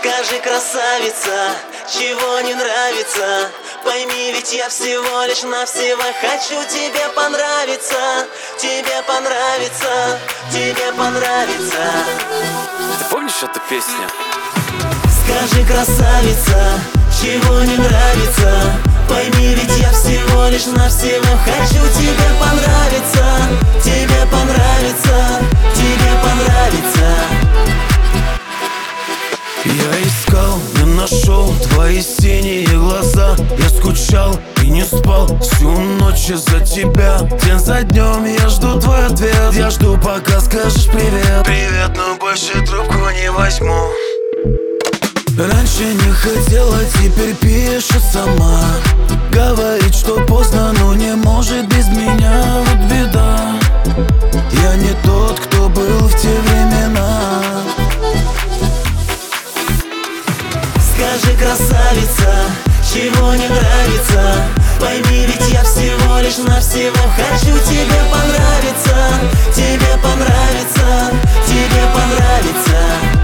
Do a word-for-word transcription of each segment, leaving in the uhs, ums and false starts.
Скажи, красавица, чего не нравится? Пойми, ведь я всего лишь навсего хочу тебе понравиться. Тебе понравится, тебе понравится. Ты помнишь эту песню? Скажи, красавица, чего не нравится? Пойми, ведь я всего лишь навсего хочу тебе понравиться. Тебе понравится, тебе понравится. Я искал, не нашел твои синие глаза. Я скучал и не спал всю ночь из-за тебя. День за днем я жду твой ответ. Я жду, пока скажешь привет. Привет, но больше трубку не возьму. Раньше не хотела, теперь пишет сама. Говорит, что поздно, но не может без меня. Вот беда, я не тот, кто был в те времена. Скажи, красавица, чего не нравится? Пойми, ведь я всего лишь навсего хочу тебе понравиться. Тебе понравится, тебе понравится.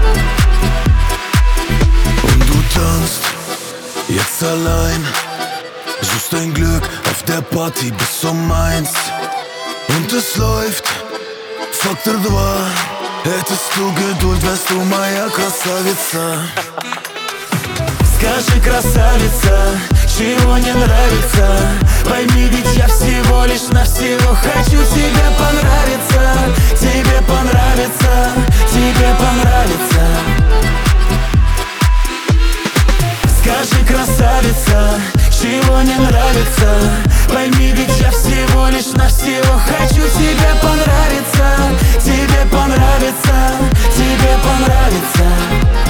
Und du tanzt jetzt allein, suchst dein Glück auf der Party bis um eins. Und es läuft, Faktor два. Hättest du Geduld, wärst du моя красавица. Скажи, красавица, чего не нравится? Пойми, ведь я всего лишь навсего хочу тебе понравиться. Тебе понравится, тебе понравится. Скажи, красавица, чего не нравится? Пойми, ведь я всего лишь навсего хочу тебе понравиться. Тебе понравится, тебе понравится.